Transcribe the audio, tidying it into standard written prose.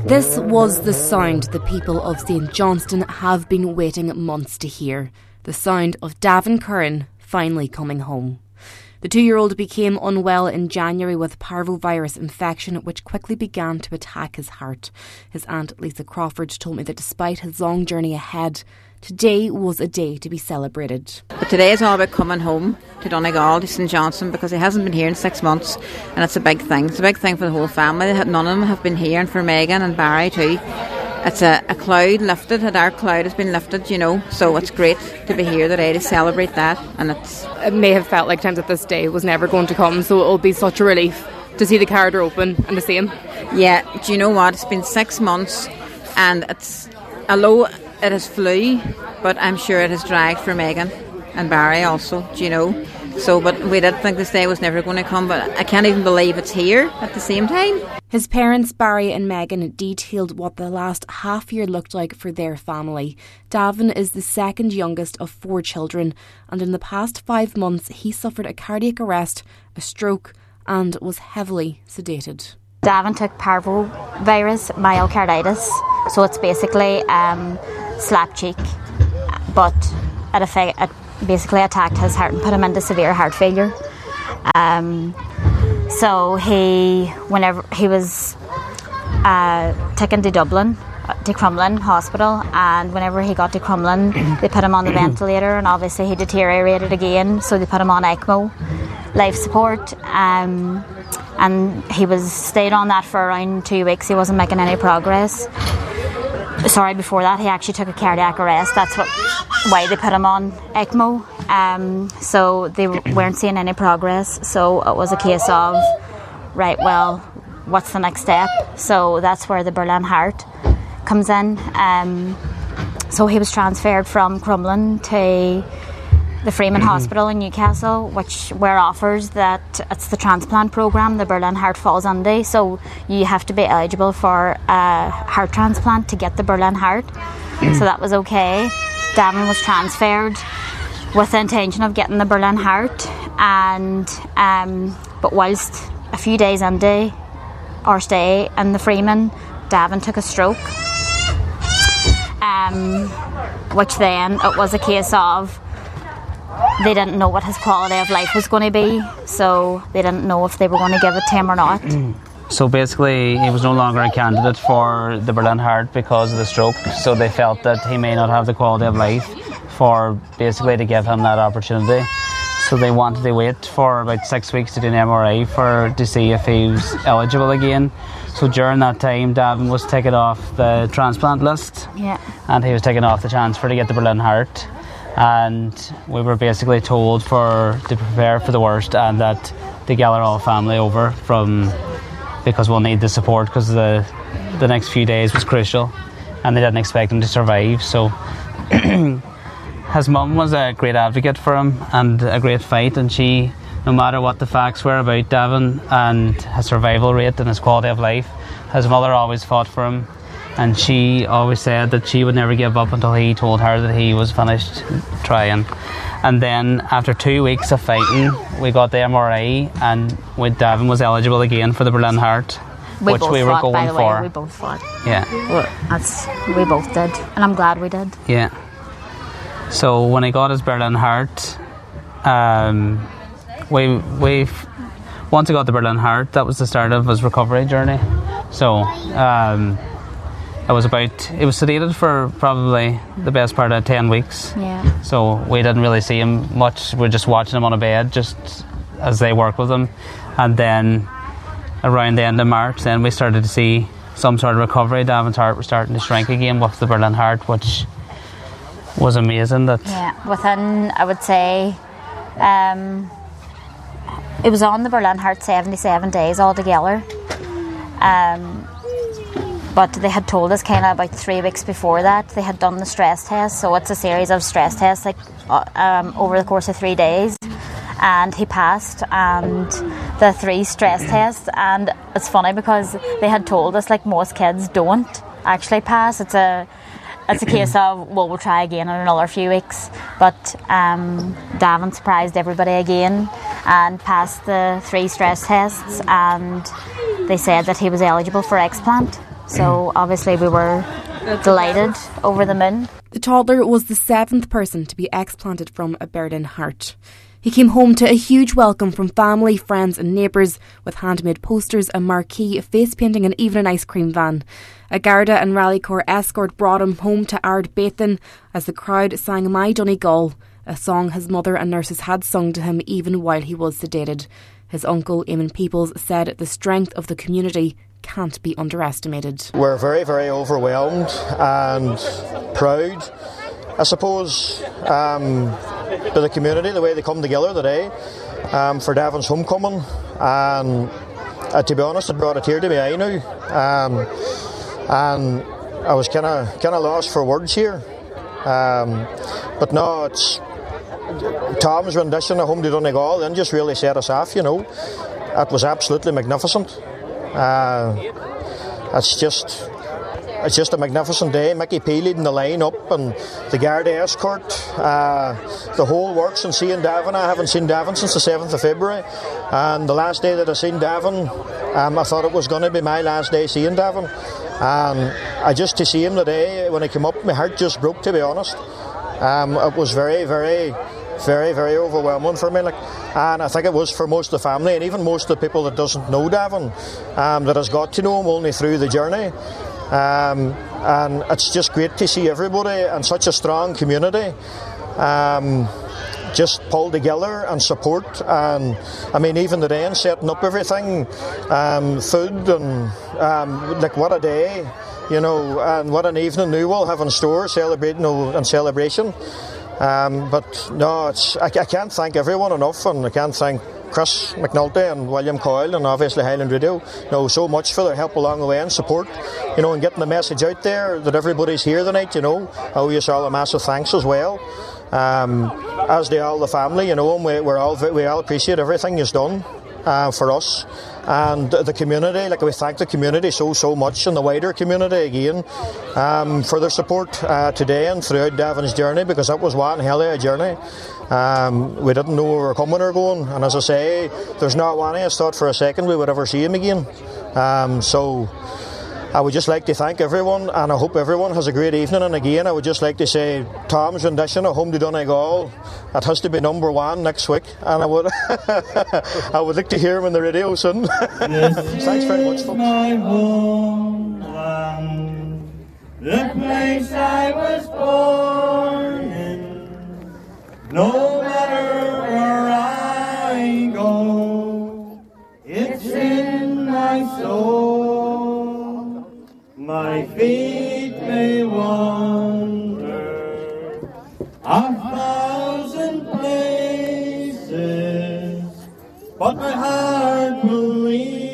This was the sound the people of St Johnstone have been waiting months to hear. The sound of Davin Curran finally coming home. The 2-year-old became unwell in January with parvovirus infection, which quickly began to attack his heart. His aunt Lisa Crawford told me that despite his long journey ahead, today was a day to be celebrated. But today is all about coming home to Donegal, to St Johnstone, because he hasn't been here in 6 months, and it's a big thing. It's a big thing for the whole family. None of them have been here, and for Megan and Barry too. It's a cloud lifted, a dark cloud has been lifted, you know, so it's great to be here today to celebrate that. And it may have felt like times that this day was never going to come, so it'll be such a relief to see the corridor open and to see him. Yeah, do you know what? It's been 6 months, and although it has flew, but I'm sure it has dragged for Megan and Barry also, do you know? So, but we did think this day was never going to come, but I can't even believe it's here at the same time. His parents, Barry and Megan, detailed what the last half year looked like for their family. Davin is the second youngest of 4 children, and in the past 5 months he suffered a cardiac arrest, a stroke, and was heavily sedated. Davin took parvovirus myocarditis, so it's basically slap cheek, but it basically attacked his heart and put him into severe heart failure. So whenever he was taken to Dublin, to Crumlin Hospital, and whenever he got to Crumlin, they put him on the ventilator, and obviously he deteriorated again, so they put him on ECMO, life support, and he stayed on that for around 2 weeks. He wasn't making any progress. Before that he actually took a cardiac arrest. That's why they put him on ECMO. So they weren't seeing any progress. So it was a case of, right, well, what's the next step? So that's where the Berlin Heart comes in. So he was transferred from Crumlin to the Freeman Hospital in Newcastle, where offers that it's the transplant programme the Berlin Heart falls under. So you have to be eligible for a heart transplant to get the Berlin Heart. So that was okay. Davin was transferred with the intention of getting the Berlin Heart, and but whilst a few days into our stay in the Freeman, Davin took a stroke, which then it was a case of they didn't know what his quality of life was going to be, so they didn't know if they were going to give it to him or not. So basically he was no longer a candidate for the Berlin Heart because of the stroke, so they felt that he may not have the quality of life for basically to give him that opportunity. So they wanted to wait for about 6 weeks to do an MRI to see if he was eligible again. So during that time Davin was taken off the transplant list, and he was taken off the transfer to get the Berlin Heart. And we were basically told to prepare for the worst, and that to gather all family over because we'll need the support, because the next few days was crucial and they didn't expect him to survive. So his mum was a great advocate for him and a great fight, and she, no matter what the facts were about Davin and his survival rate and his quality of life, his mother always fought for him. And she always said that she would never give up until he told her that he was finished trying. And then after 2 weeks of fighting, we got the MRI, and Davin was eligible again for the Berlin Heart, which we were going for. We both fought. Yeah. We both did, and I'm glad we did. Yeah. So when he got his Berlin Heart, once he got the Berlin Heart, that was the start of his recovery journey. So it was sedated for probably the best part of 10 weeks. Yeah. So we didn't really see him much. We're just watching him on a bed just as they work with him. And then around the end of March, then we started to see some sort of recovery. Davin's heart was starting to shrink again with the Berlin Heart, which was amazing. Within, I would say, it was on the Berlin Heart 77 days altogether. But they had told us kind of about 3 weeks before that they had done the stress test. So it's a series of stress tests over the course of 3 days, and he passed the 3 stress tests. And it's funny because they had told us most kids don't actually pass. It's a case of, well, we'll try again in another few weeks. But Davin surprised everybody again and passed the 3 stress tests, and they said that he was eligible for explant. So obviously we were delighted, over the moon. The toddler was the 7th person to be explanted from a Berlin heart. He came home to a huge welcome from family, friends and neighbours, with handmade posters, a marquee, face painting and even an ice cream van. A Garda and Rally Corps escort brought him home to Ardbethan as the crowd sang My Donegal, a song his mother and nurses had sung to him even while he was sedated. His uncle, Eamon Peoples, said the strength of the community can't be underestimated. We're very, very overwhelmed and proud, I suppose, to the community, the way they come together today for Davin's homecoming. And to be honest, it brought a tear to my eye now. And I was kind of lost for words here. But no, it's Tom's rendition of Home to Donegal then just really set us off, you know. It was absolutely magnificent. It's just a magnificent day. Mickey P leading the line up and the Garda escort, the whole works, and seeing Davin. I haven't seen Davin since the 7th of February, and the last day that I seen Davin, I thought it was going to be my last day seeing Davin, and I just to see him today when he came up, my heart just broke, to be honest. It was very, very, very, very overwhelming for me, and I think it was for most of the family and even most of the people that doesn't know Davin, that has got to know him only through the journey. And it's just great to see everybody and such a strong community just pull together and support. And I mean, even today in setting up everything, food and what a day, you know, and what an evening new we'll have in store, celebrating and celebration. But no, I can't thank everyone enough, and I can't thank Chris McNulty and William Coyle and obviously Highland Radio, you know, so much for their help along the way and support, you know, and getting the message out there that everybody's here tonight, you know. I owe you all a massive thanks as well, as do all the family, you know, and we all appreciate everything you've done for us and the community. Like, we thank the community so much, and the wider community again, for their support today and throughout Davin's journey, because that was one hell of a journey. We didn't know where we were coming or going, and as I say, there's not one of us thought for a second we would ever see him again. So I would just like to thank everyone, and I hope everyone has a great evening. And again, I would just like to say Tom's rendition of Home to Donegal, it has to be number 1 next week, and I would I would like to hear him on the radio soon. Thanks very much, folks. My homeland, the place I was born in. No matter where I go, it's in my soul. My feet may wander 1,000 places, but my heart will lead